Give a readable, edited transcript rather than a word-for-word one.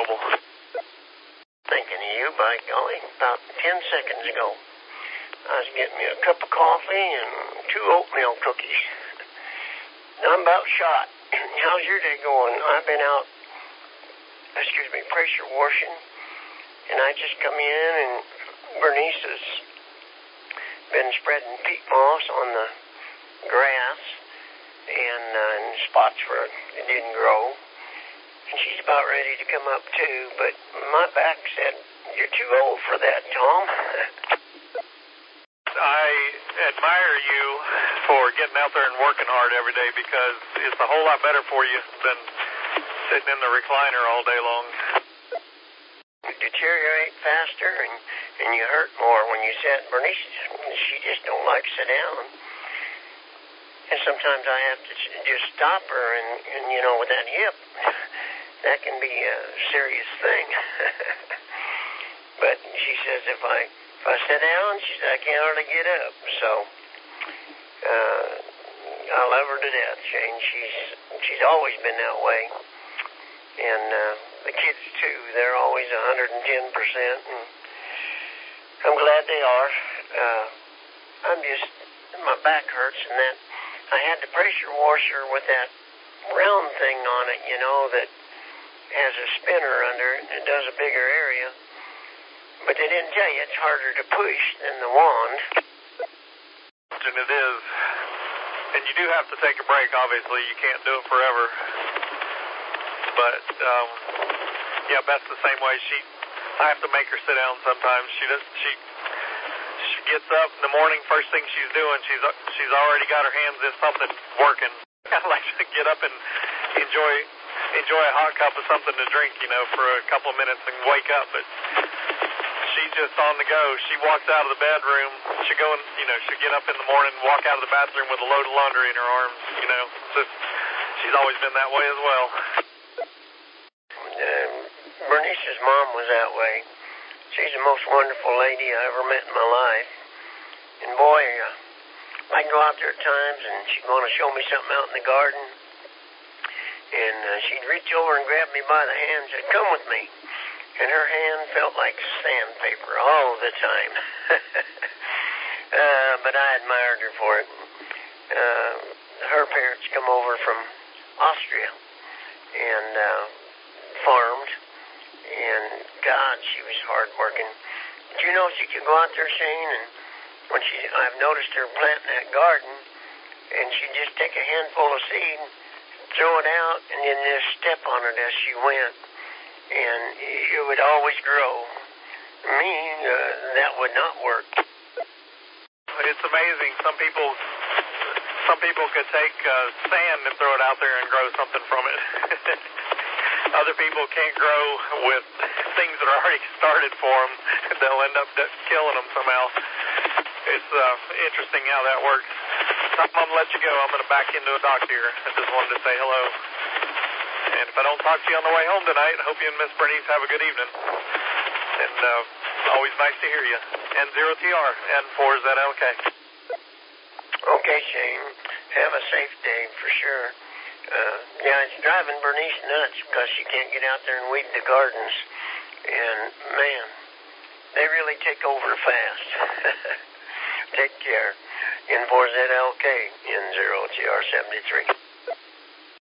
Mobile. Thinking of you, by golly, about 10 seconds ago. I was getting me a cup of coffee and 2 oatmeal cookies. I'm about shot. How's your day going? I've been out, pressure washing, and I just come in, and Bernice has been spreading peat moss on the grass and spots where it didn't grow. And she's about ready to come up too, but my back said, "You're too old for that, Tom." I admire you for getting out there and working hard every day, because it's a whole lot better for you than sitting in the recliner all day long. You deteriorate faster and you hurt more when you sit. Bernice, she just don't like to sit down. And sometimes I have to just stop her, and with that hip, that can be a serious thing. But she says if I sit down, she said I can't hardly get up. So I love her to death, Shane. She's always been that way. And the kids too, they're always 110%, and I'm glad they are. My back hurts, and that I had the pressure washer with that round thing on it, that has a spinner under it, and it does a bigger area. But they didn't tell you it's harder to push than the wand. And it is. And you do have to take a break, obviously. You can't do it forever. But, Beth's the same way. I have to make her sit down sometimes. She gets up in the morning, first thing she's doing, she's already got her hands in something working. I like to get up and enjoy a hot cup of something to drink, for a couple of minutes and wake up. But she's just on the go. She walks out of the bedroom. She'll go and, she'll get up in the morning and walk out of the bathroom with a load of laundry in her arms, She's always been that way as well. Bernice's mom was that way. She's the most wonderful lady I ever met in my life. And boy, I'd go out there at times, and she'd want to show me something out in the garden. And she'd reach over and grab me by the hand and say, "Come with me." And her hand felt like sandpaper all the time. But I admired her for it. Her parents come over from Austria and farmed. And God, she was hard working. But she could go out there, Shane, and I've noticed her planting that garden, and she'd just take a handful of seed, throw it out, and then just step on it as she went. And it would always grow. Me, that would not work. It's amazing. Some people could take sand and throw it out there and grow something from it. Other people can't grow with things that are already started for them. They'll end up killing them somehow. It's interesting how that works. I'm going to let you go. I'm going to back into a dock here. I just wanted to say hello. And if I don't talk to you on the way home tonight, I hope you and Miss Bernice have a good evening. And always nice to hear you. N0TR, N4ZLK. Okay, Shane. Have a safe day for sure. It's driving Bernice nuts because she can't get out there and weed the gardens. And, man, they really take over fast. Take care. N4ZLK, N0TR73.